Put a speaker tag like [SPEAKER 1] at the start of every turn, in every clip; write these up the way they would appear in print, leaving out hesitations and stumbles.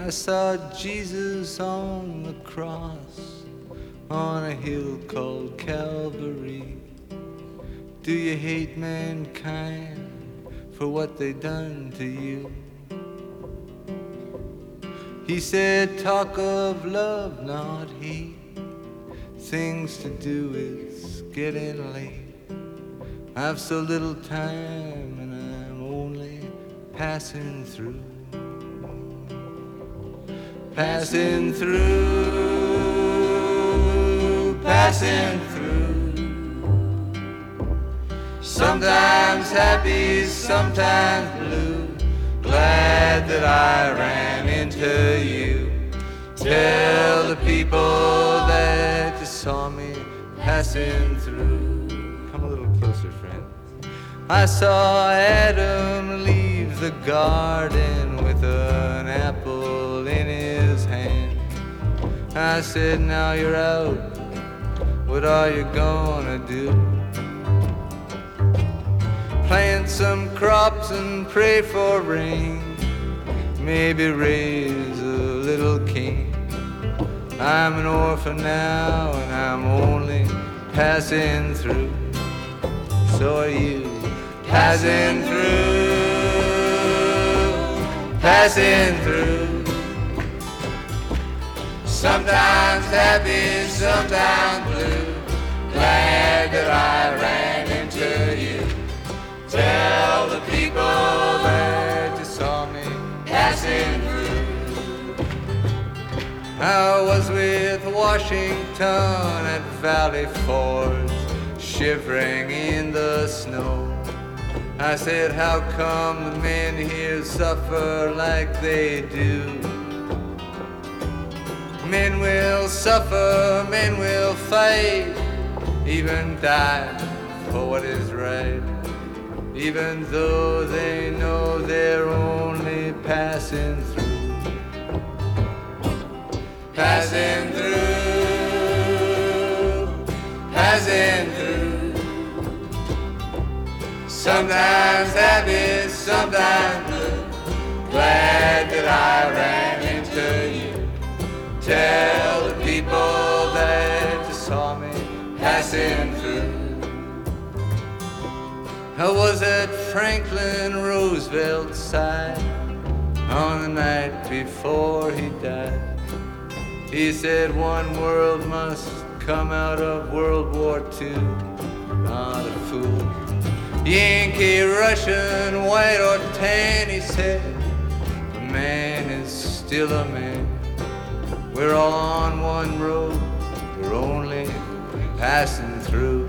[SPEAKER 1] I saw Jesus on the cross on a hill called Calvary. Do you hate mankind for what they done to you? He said, talk of love, not hate. Things to do, it's getting late. I've so little time and I'm only passing through. Passing through, passing through. Sometimes happy, sometimes blue. Glad that I ran into you. Tell the people that you saw me passing through. Come a little closer, friend. I saw Adam leave the garden with an apple in his hand. I said, now you're out, what are you gonna do? Plant some crops and pray for rain, maybe raise a little king. I'm an orphan now and I'm only passing through. So are you. Passing through, passing through. Sometimes happy, sometimes blue. Glad that I ran into you. Tell the people that you saw me passing through. I was with Washington at Valley Forge, shivering in the snow. I said, how come the men here suffer like they do? Men will suffer, men will fight, even die for what is right, even though they know they're only passing through. Passing through, passing through. Sometimes happy, sometimes blue. Glad that I ran into you. Tell the people that you saw me passing through. I was at Franklin Roosevelt's side on the night before he died. He said one world must come out of World War II. Not a fool. Yankee, Russian, white or tan, he said, a man is still a man. We're all on one road, we're only passing through.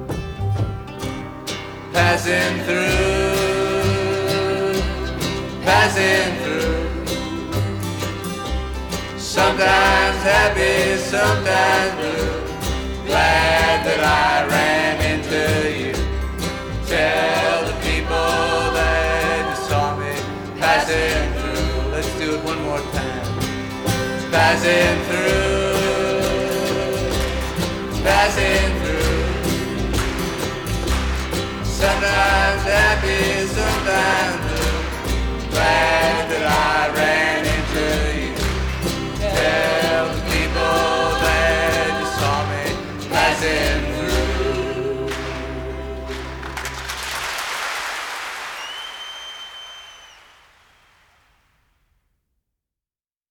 [SPEAKER 1] Passing through, passing through. Sometimes happy, sometimes blue. Glad that I ran into you. Tell the people that you saw me passing through. Let's do it one more time. Passing through, passing through. Sometimes happy,